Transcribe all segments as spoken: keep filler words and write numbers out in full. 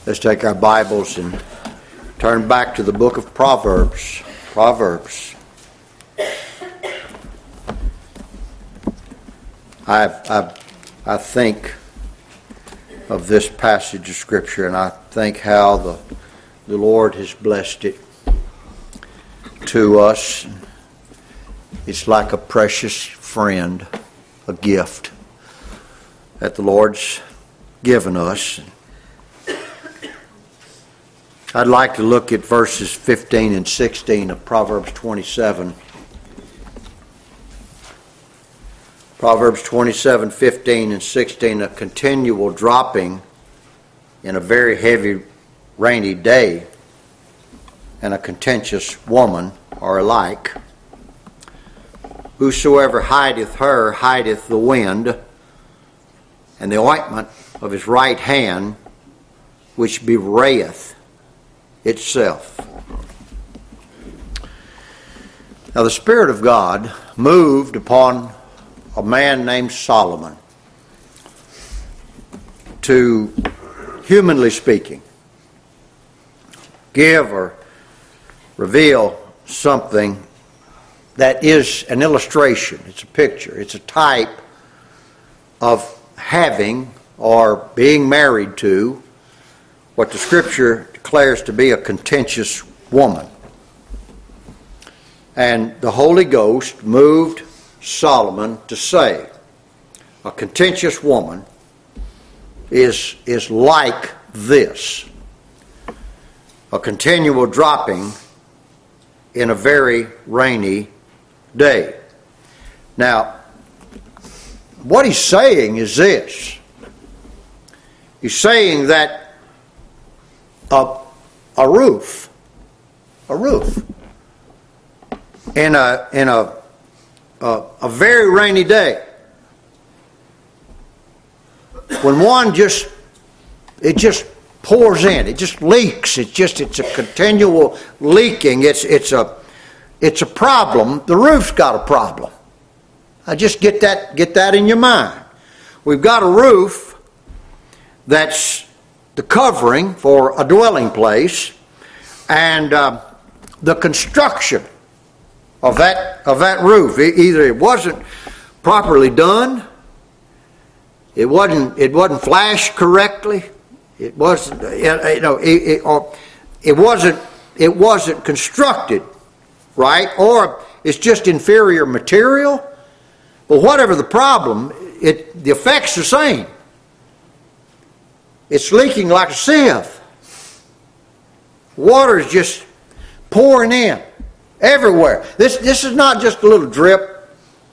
Let's take our Bibles and turn back to the book of Proverbs. Proverbs. I, I, I think of this passage of Scripture, and I think how the, the Lord has blessed it to us. It's like a precious friend, a gift that the Lord's given us. I'd like to look at verses fifteen and sixteen of Proverbs twenty-seven. Proverbs twenty-seven, fifteen and sixteen, a continual dropping in a very heavy rainy day and a contentious woman are alike. Whosoever hideth her hideth the wind, and the ointment of his right hand which bewrayeth itself. Now the Spirit of God moved upon a man named Solomon to, humanly speaking, give or reveal something that is an illustration. It's a picture. It's a type of having or being married to what the Scripture declares to be a contentious woman. And the Holy Ghost moved Solomon to say, a contentious woman is, is like this, a continual dropping in a very rainy day. Now, what he's saying is this. He's saying that a, a roof, a roof, in a in a a, a very rainy day, when one just it just pours in, it just leaks. It's just it's a continual leaking. It's it's a it's a problem. The roof's got a problem. I just get that get that in your mind. We've got a roof that's the covering for a dwelling place, and uh, the construction of that of that roof, either it wasn't properly done, it wasn't it wasn't flashed correctly, it wasn't you know it, it, or it wasn't it wasn't constructed right, or it's just inferior material. But whatever the problem, it the effect's the same. It's leaking like a sieve. Water is just pouring in everywhere. This this is not just a little drip.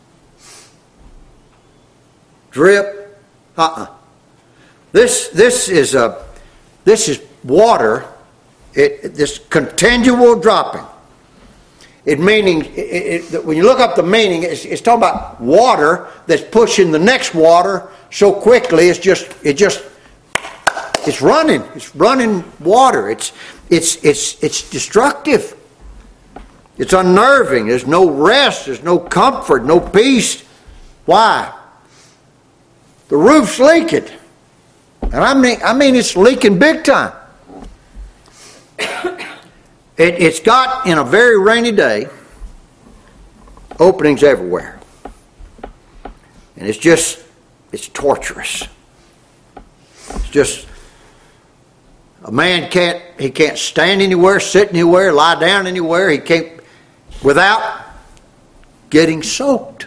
Drip. Uh-uh. This this is a this is water. It this continual dropping. It meaning it, it, when you look up the meaning, it's, it's talking about water that's pushing the next water so quickly. It's just it just. It's running. It's running water. It's it's it's it's destructive. It's unnerving. There's no rest. There's no comfort. No peace. Why? The roof's leaking, and I mean I mean it's leaking big time. It, it's got, in a very rainy day, openings everywhere, and it's just it's torturous. It's just. A man can't, he can't stand anywhere, sit anywhere, lie down anywhere. He can't, without getting soaked.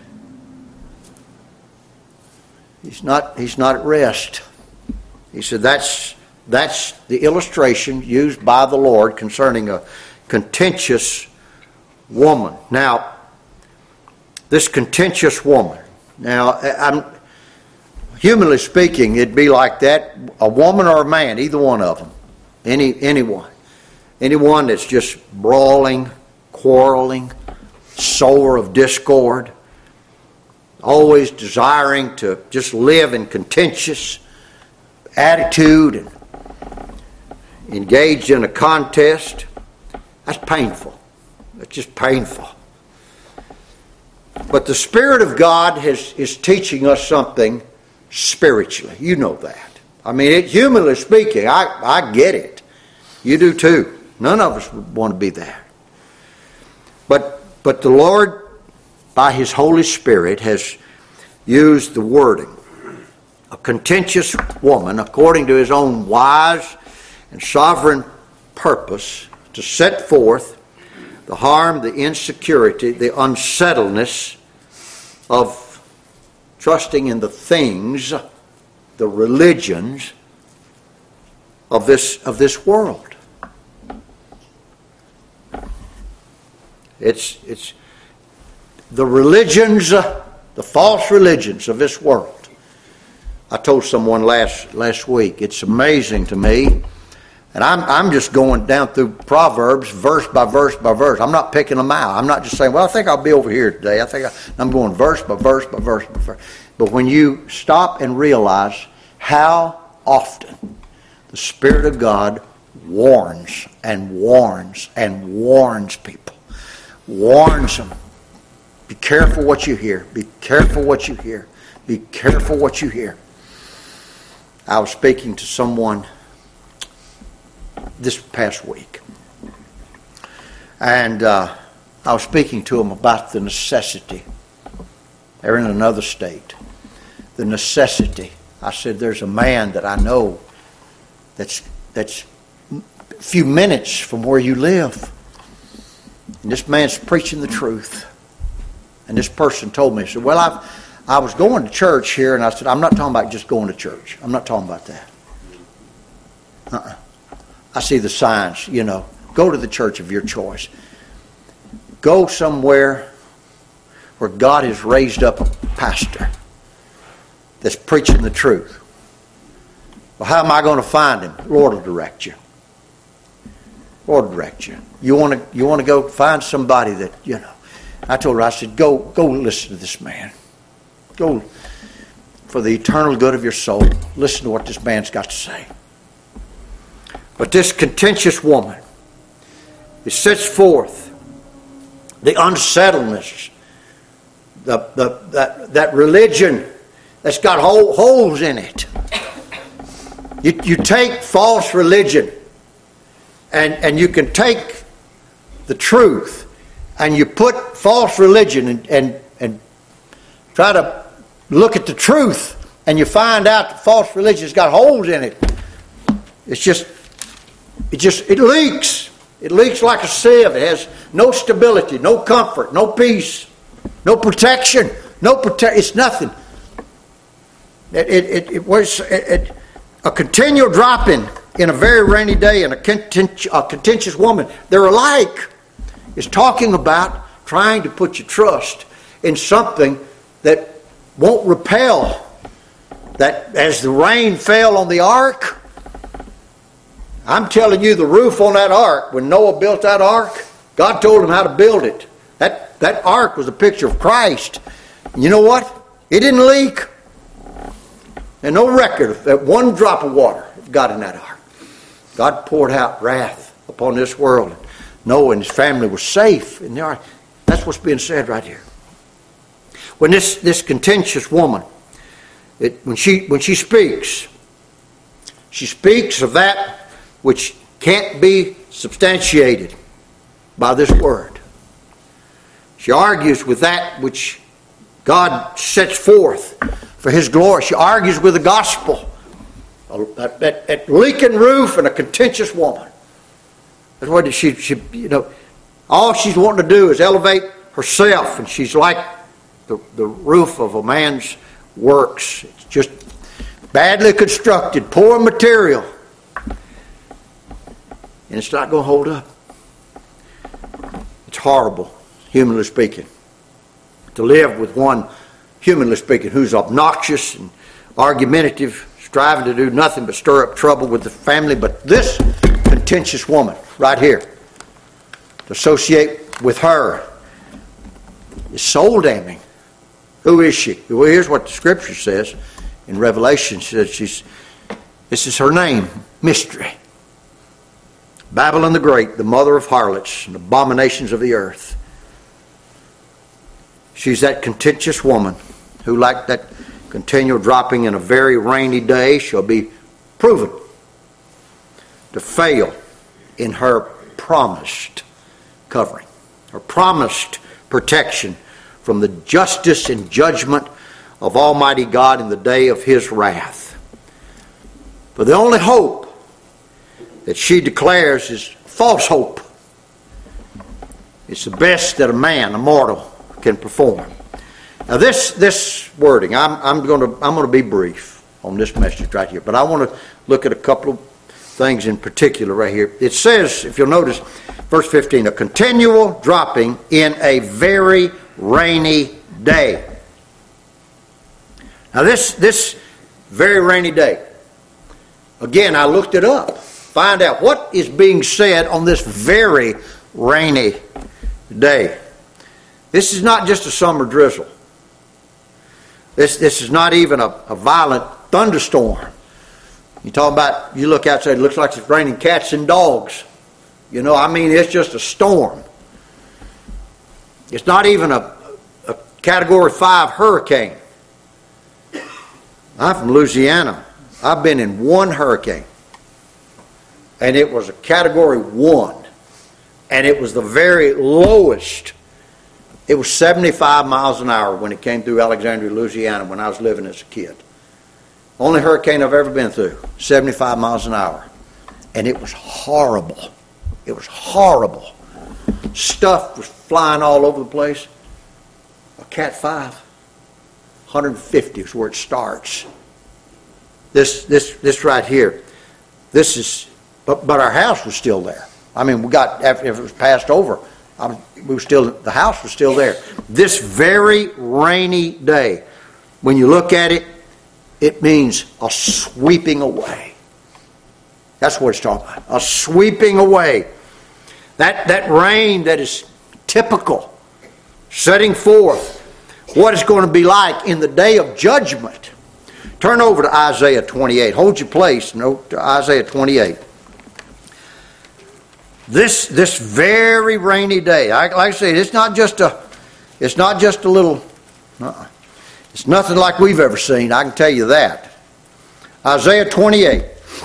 He's not, he's not at rest. He said that's, that's the illustration used by the Lord concerning a contentious woman. Now, this contentious woman. Now, I'm, humanly speaking, it'd be like that, a woman or a man, either one of them. Any anyone. Anyone that's just brawling, quarreling, sower of discord, always desiring to just live in contentious attitude and engaged in a contest. That's painful. That's just painful. But the Spirit of God has, is teaching us something spiritually. You know that. I mean, it, humanly speaking, I, I get it. You do too. None of us would want to be there. But, but the Lord, by His Holy Spirit, has used the wording. A contentious woman, according to His own wise and sovereign purpose, to set forth the harm, the insecurity, the unsettledness of trusting in the things, the religions of this of this world. It's it's the religions, uh, the false religions of this world. I told someone last last week, it's amazing to me, and I'm I'm just going down through Proverbs verse by verse by verse. I'm not picking them out. I'm not just saying, well, I think I'll be over here today. I think I, I'm going verse by verse by verse by verse. But when you stop and realize how often the Spirit of God warns and warns and warns people, warns them, be careful what you hear. Be careful what you hear. Be careful what you hear. I was speaking to someone this past week. And uh, I was speaking to them about the necessity. They're in another state. The necessity. I said, there's a man that I know that's, that's a few minutes from where you live. And this man's preaching the truth. And this person told me, he said, well, I've I was going to church here, and I said, I'm not talking about just going to church. I'm not talking about that. Uh-uh. I see the signs, you know. Go to the church of your choice. Go somewhere where God has raised up a pastor that's preaching the truth. Well, how am I going to find him? The Lord will direct you. The Lord will direct you. You want to you want to go find somebody that, you know. I told her, I said, go go listen to this man. Go for the eternal good of your soul. Listen to what this man's got to say. But this contentious woman, it sets forth the unsettledness, the, the, that, that religion that's got hole, holes in it. You, you take false religion and, and you can take the truth and you put false religion and, and, and try to look at the truth, and you find out that false religion's got holes in it. It's just, it just, it leaks. It leaks like a sieve. It has no stability, no comfort, no peace, no protection, no protect. It's nothing. It, it, it, it was it, it, a continual dropping in a very rainy day, and a, content, a contentious woman. They're alike. It's talking about trying to put your trust in something that won't repel. That as the rain fell on the ark, I'm telling you, the roof on that ark, when Noah built that ark, God told him how to build it. That, that ark was a picture of Christ. And you know what? It didn't leak. And no record of that one drop of water got in that ark. God poured out wrath upon this world. Noah and his family were safe in the ark. That's what's being said right here. When this, this contentious woman, it, when she when she speaks, she speaks of that which can't be substantiated by this word. She argues with that which God sets forth for His glory. She argues with the gospel. That, that, that leaking roof and a contentious woman. That's what she, she, you know, all she's wanting to do is elevate herself, and she's like the, the roof of a man's works. It's just badly constructed, poor material. And it's not going to hold up. It's horrible, humanly speaking, to live with one, humanly speaking, who's obnoxious and argumentative, striving to do nothing but stir up trouble with the family. But this contentious woman right here, to associate with her, is soul damning. Who is she? Well, here's what the Scripture says in Revelation. It says she's, this is her name, Mystery. Babylon the Great, the mother of harlots and abominations of the earth. She's that contentious woman who, like that continual dropping in a very rainy day, shall be proven to fail in her promised covering, her promised protection from the justice and judgment of Almighty God in the day of His wrath. For the only hope that she declares is false hope. It's the best that a man, a mortal, can perform. Now this this wording, I'm I'm going to I'm going to be brief on this message right here, but I want to look at a couple of things in particular right here. It says, if you'll notice, verse fifteen, a continual dropping in a very rainy day. Now this this very rainy day, again, I looked it up, find out what is being said on this very rainy day. This is not just a summer drizzle. This this is not even a, a violent thunderstorm. You talk about, you look outside, it looks like it's raining cats and dogs. You know, I mean, it's just a storm. It's not even a, a Category five hurricane. I'm from Louisiana. I've been in one hurricane. And it was a Category one. And it was the very lowest. It was seventy-five miles an hour when it came through Alexandria, Louisiana, when I was living as a kid. Only hurricane I've ever been through, seventy-five miles an hour. And it was horrible. It was horrible. Stuff was flying all over the place. A Cat five, one hundred fifty is where it starts. This this this right here, this is, but, but our house was still there. I mean, we got, after it was passed over, I was, we were still, the house was still there. This very rainy day, when you look at it, it means a sweeping away. That's what it's talking about. A sweeping away. That, that rain that is typical, setting forth what it's going to be like in the day of judgment. Turn over to Isaiah twenty-eight. Hold your place. No, to Isaiah twenty-eight. This this very rainy day. I, like I say, it's not just a, it's not just a little. Uh-uh. It's nothing like we've ever seen. I can tell you that. Isaiah twenty-eight.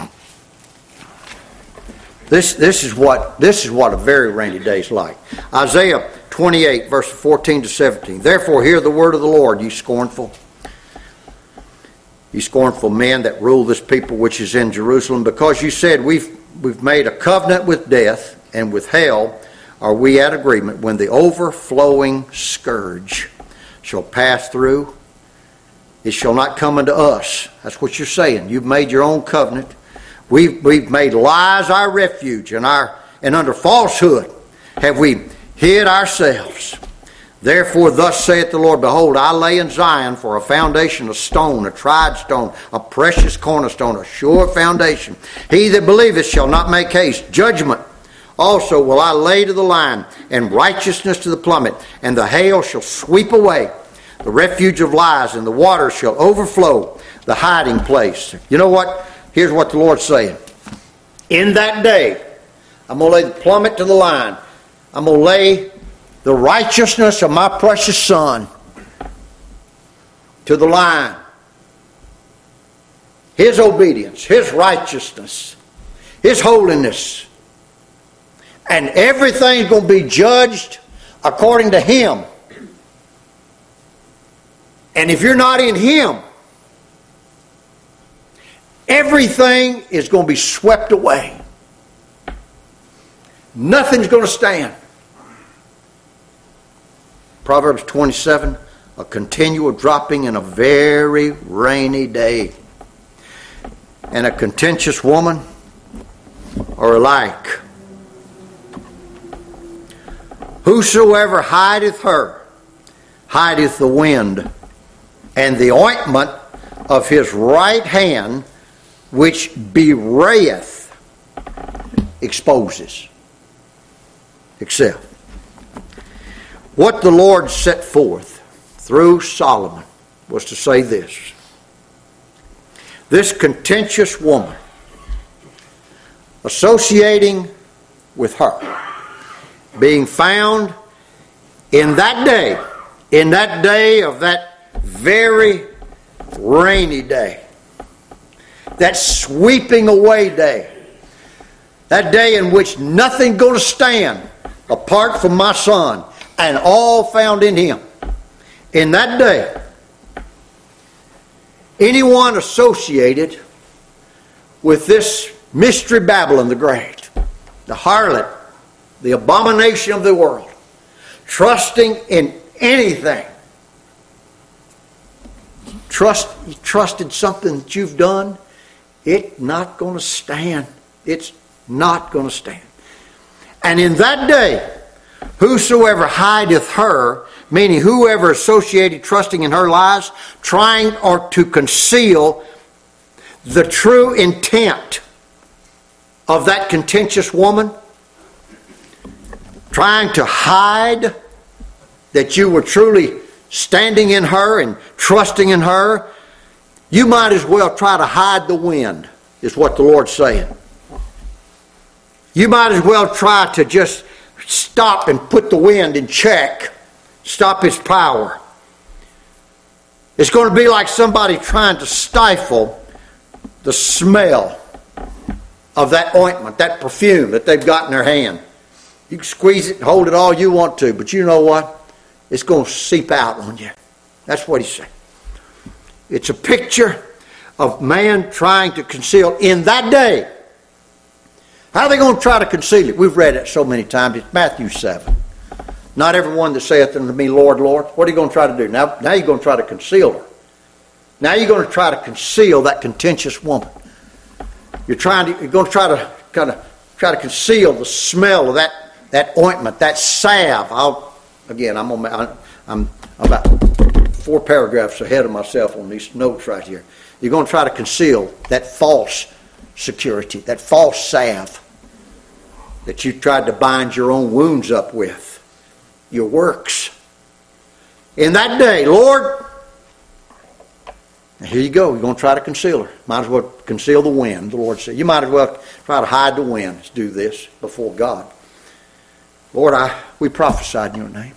This this is what this is what a very rainy day is like. Isaiah twenty-eight, verse fourteen to seventeen. Therefore, hear the word of the Lord, ye scornful. Ye scornful men that rule this people which is in Jerusalem, because you said, we've we've made a covenant with death, and with hell are we at agreement, when the overflowing scourge shall pass through, it shall not come unto us. That's what you're saying. You've made your own covenant. We've we've made lies our refuge, and our and under falsehood have we hid ourselves. Therefore, thus saith the Lord, behold, I lay in Zion for a foundation, a stone, a tried stone, a precious cornerstone, a sure foundation. He that believeth shall not make haste. Judgment also will I lay to the line, and righteousness to the plummet, and the hail shall sweep away the refuge of lies, and the waters shall overflow the hiding place. You know what? Here's what the Lord's saying. In that day, I'm going to lay the plummet to the line. I'm going to lay the righteousness of my precious Son to the line. His obedience, His righteousness, His holiness. And everything's going to be judged according to Him. And if you're not in Him, everything is going to be swept away. Nothing's going to stand. Proverbs twenty-seven, a continual dropping in a very rainy day. And a contentious woman are alike. Whosoever hideth her, hideth the wind, and the ointment of his right hand, which bewrayeth, exposes. Except. What the Lord set forth through Solomon was to say this. This contentious woman, associating with her, being found in that day, in that day of that very rainy day, that sweeping away day. That day in which nothing's going to stand apart from my Son, and all found in Him. In that day, anyone associated with this mystery Babylon the Great, the harlot, the abomination of the world, trusting in anything, trust, you trusted something that you've done, it's not going to stand. It's not going to stand. And in that day, whosoever hideth her, meaning whoever associated trusting in her lies, trying or to conceal the true intent of that contentious woman, trying to hide that you were truly standing in her and trusting in her, you might as well try to hide the wind, is what the Lord's saying. You might as well try to just stop and put the wind in check, stop its power. It's going to be like somebody trying to stifle the smell of that ointment, that perfume that they've got in their hand. You can squeeze it and hold it all you want to, but you know what? It's going to seep out on you. That's what he's saying. It's a picture of man trying to conceal in that day. How are they going to try to conceal it? We've read it so many times. It's Matthew seven. Not everyone that saith unto me, Lord, Lord. What are you going to try to do? Now, now you're going to try to conceal her. Now you're going to try to conceal that contentious woman. You're trying to, you're going to try to kind of try to conceal the smell of that, that ointment, that salve. I'll, again, I'm, on, I'm about four paragraphs ahead of myself on these notes right here. You're going to try to conceal that false security, that false salve that you tried to bind your own wounds up with, your works. In that day, Lord, here you go. You're going to try to conceal her. Might as well conceal the wind, the Lord said. You might as well try to hide the wind. Let's do this before God. Lord, I we prophesied in your name.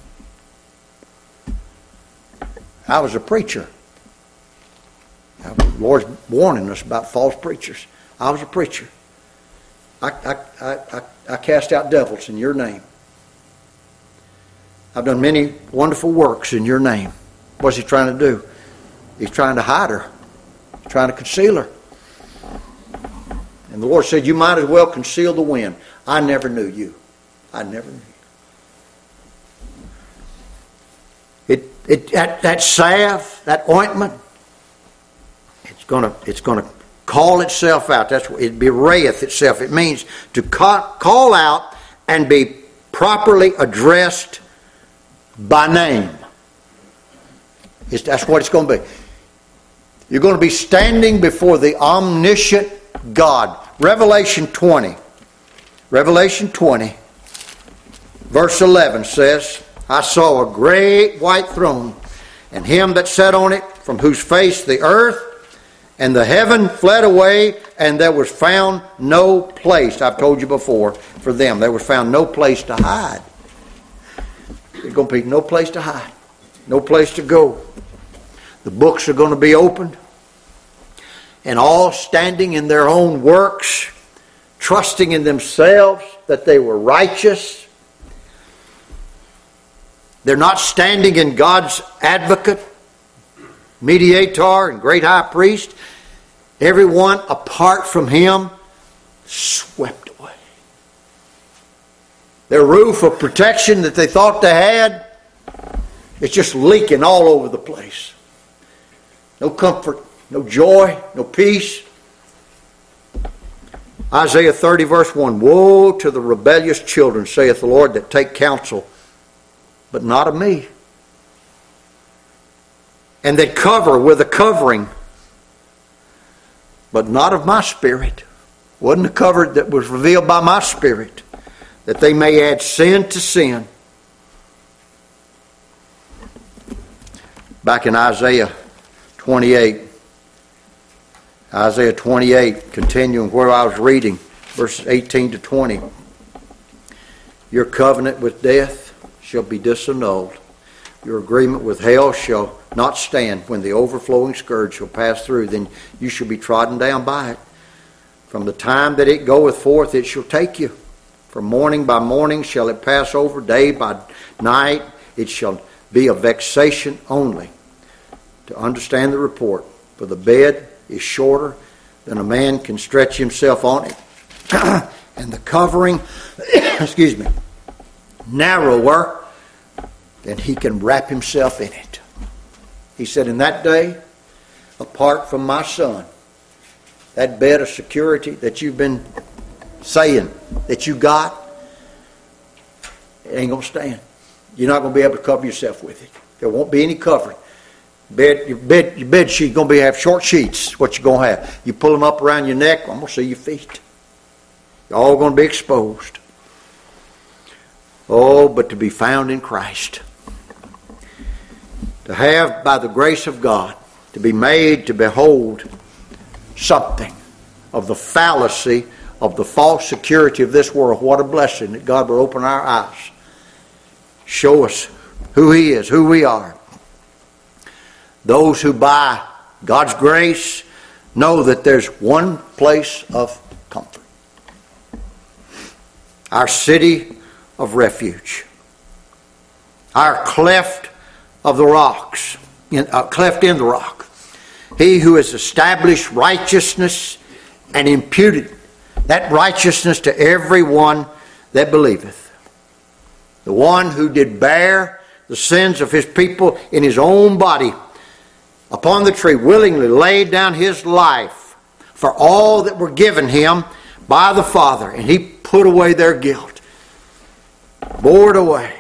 I was a preacher. The Lord's warning us about false preachers. I was a preacher. I, I, I, I, I cast out devils in your name. I've done many wonderful works in your name. What's he trying to do? He's trying to hide her. He's trying to conceal her. And the Lord said, you might as well conceal the wind. I never knew you. I never knew you. It, it, that, that salve, that ointment, it's going to it's going to call itself out. That's what it bewrayeth itself. It means to ca- call out and be properly addressed by name. It's, that's what it's going to be. You're going to be standing before the omniscient God. Revelation twenty. Revelation twenty, verse eleven says, I saw a great white throne, and him that sat on it, from whose face the earth and the heaven fled away, and there was found no place. I've told you before, for them, there was found no place to hide. There's going to be no place to hide, no place to go. The books are going to be opened, and all standing in their own works, trusting in themselves that they were righteous. They're not standing in God's advocate, mediator, and great high priest. Everyone apart from him, swept away. Their roof of protection that they thought they had, it's just leaking all over the place. No comfort, no joy, no peace. Isaiah thirty verse one, woe to the rebellious children, saith the Lord, that take counsel, but not of me. And that cover with a covering, but not of my spirit. Wasn't a cover that was revealed by my spirit, that they may add sin to sin. Back in Isaiah twenty-eight, Isaiah twenty-eight, continuing where I was reading, verses eighteen to twenty. Your covenant with death shall be disannulled. your agreement with hell shall not stand. When the overflowing scourge shall pass through, then you shall be trodden down by it. From the time that it goeth forth, it shall take you. From morning by morning shall it pass over, day by night it shall be a vexation only. To understand the report, for the bed is shorter than a man can stretch himself on it, and the covering, excuse me, narrower than he can wrap himself in it. He said, in that day, apart from my Son, that bed of security that you've been saying that you got, it ain't going to stand. You're not going to be able to cover yourself with it. There won't be any covering. Bed, your bed, your bed sheet's going to be have short sheets. What you're going to have? You pull them up around your neck, I'm going to see your feet. You're all going to be exposed. Oh, but to be found in Christ. To have, by the grace of God, to be made to behold something of the fallacy of the false security of this world. What a blessing that God will open our eyes. Show us who He is, who we are. Those who by God's grace know that there's one place of comfort. Our city of refuge. Our cleft of the rocks. In, uh, cleft in the rock. He who has established righteousness and imputed that righteousness to every one that believeth. The one who did bear the sins of His people in His own body upon the tree, willingly laid down His life for all that were given Him by the Father, and He put away their guilt, bore it away.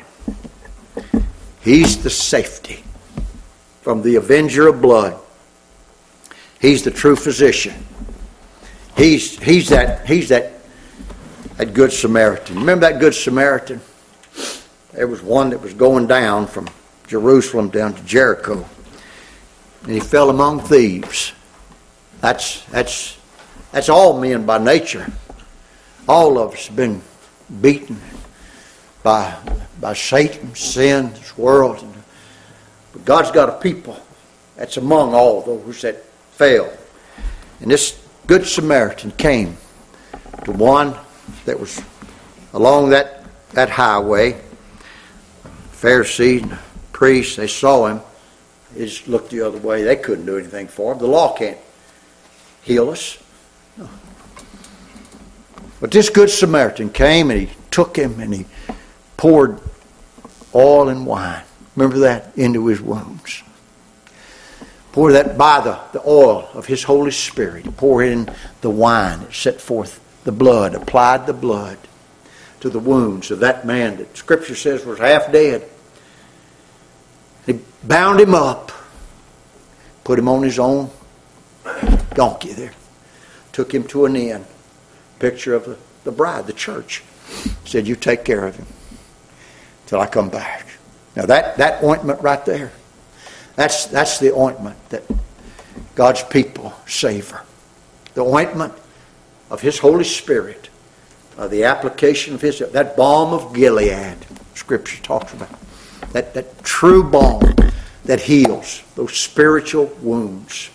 He's the safety from the avenger of blood. He's the true physician. He's he's that he's that that good Samaritan. Remember that good Samaritan? There was one that was going down from Jerusalem down to Jericho, and he fell among thieves. That's that's that's all men by nature. All of us have been beaten by by Satan, sin, this world. But God's got a people that's among all those that fell. And this good Samaritan came to one that was along that, that highway. Pharisees and priests, they saw him. They just looked the other way. They couldn't do anything for him. The law can't heal us. No. But this good Samaritan came and he took him and he poured oil and wine. Remember that? Into his wounds. Pour that by the, the oil of His Holy Spirit. Pour in the wine that set forth the blood, applied the blood to the wounds of that man that Scripture says was half dead. He bound him up, put him on his own donkey there, took him to an inn, picture of the, the bride, the church. Said, you take care of him till I come back. Now that, that ointment right there, That's that's the ointment that God's people savor. The ointment of His Holy Spirit, uh, the application of His, that balm of Gilead, Scripture talks about. That, that true balm that heals those spiritual wounds.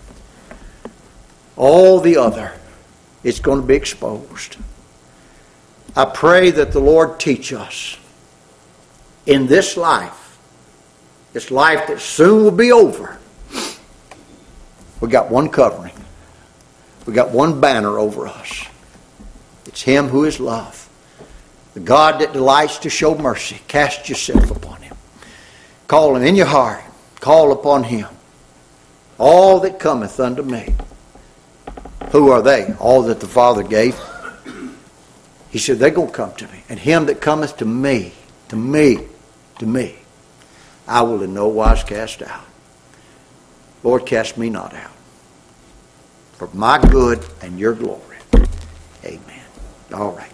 All the other is going to be exposed. I pray that the Lord teach us in this life, this life that soon will be over. We got one covering. We got one banner over us. It's Him who is love. The God that delights to show mercy. Cast yourself upon Him. Call Him in your heart. Call upon Him. All that cometh unto me. Who are they? All that the Father gave. He said, they're going to come to me. And him that cometh to me, to me, to me, I will in no wise cast out. Lord, cast me not out. For my good and your glory. Amen. All right.